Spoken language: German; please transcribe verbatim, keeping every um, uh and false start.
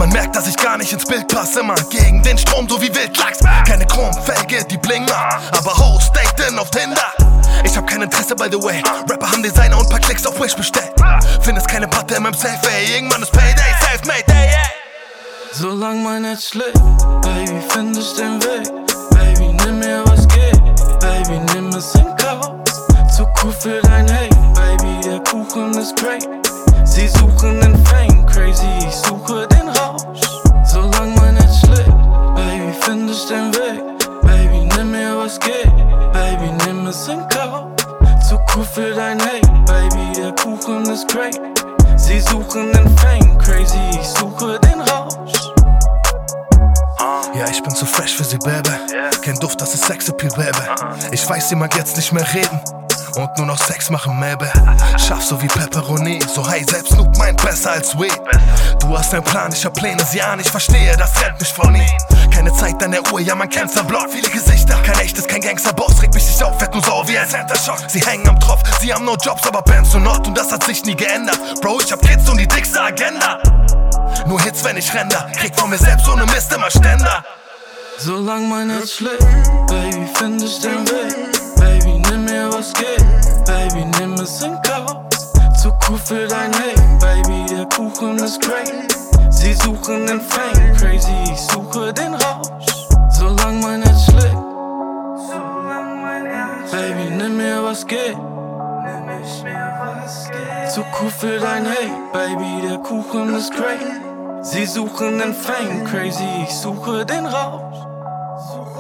Man merkt, dass ich gar nicht ins Bild passe, immer gegen den Strom, so wie Wildlachs. Keine Chromfelge, die bling macht, aber Host daten auf Tinder. Ich hab kein Interesse, by the way. Rapper haben Designer und paar Klicks auf Wish bestellt. Findest keine Patte in meinem Safe, ey. Irgendwann ist Payday, self-made, ey, ey. Solang mein Netz schlägt, Baby, find ich den Weg. Baby, nimm mir was geht, Baby, nimm es in Kauf. Zu cool für dein Hate, Baby, der Kuchen ist great. Sie suchen den Fame, crazy, ich suche den Rausch. Solang mein Netz schlägt, Baby, find ich den Weg. Baby, nimm mir was geht, Baby, nimm es in Kauf. Zu cool für dein Hate, Baby, der Kuchen ist great. Sie suchen den Fame, crazy, ich suche den Rausch. Ja, ich bin zu fresh für sie, Baby. Kein Duft, das ist Sexappeal, Baby. Ich weiß, sie mag jetzt nicht mehr reden und nur noch Sex machen, Maybe. Schaff so wie Pepperoni, so high, selbst Snoop meint besser als Weed. Du hast einen Plan, ich hab Pläne, sie an, ich verstehe, das rennt mich von nie. Keine Zeit an der Uhr, ja man kennt's am Block, viele Gesichter. Kein echtes, kein Gangster-Boss, regt mich nicht auf, werd nur sauer wie ein Center-Shock. Sie hängen am Tropf, sie haben no Jobs, aber Bands nur not und das hat sich nie geändert. Bro, ich hab Kids und die dickste Agenda. Nur Hits, wenn ich render, krieg von mir selbst ohne Mist immer Ständer. Solang mein Herz schlägt, Baby, find ich den Weg. Baby, nimm mir was geht, Baby, nimm es in Kauf. Zu cool für dein Hate, Baby, der Kuchen ist great. Sie suchen den Fame, crazy, ich suche den Rausch. Solang mein Herz schlägt, Baby, nimm mir was geht. Zu cool für dein Hate, Baby, der Kuchen ist great. Sie suchen den Fame, crazy, ich suche den Rausch.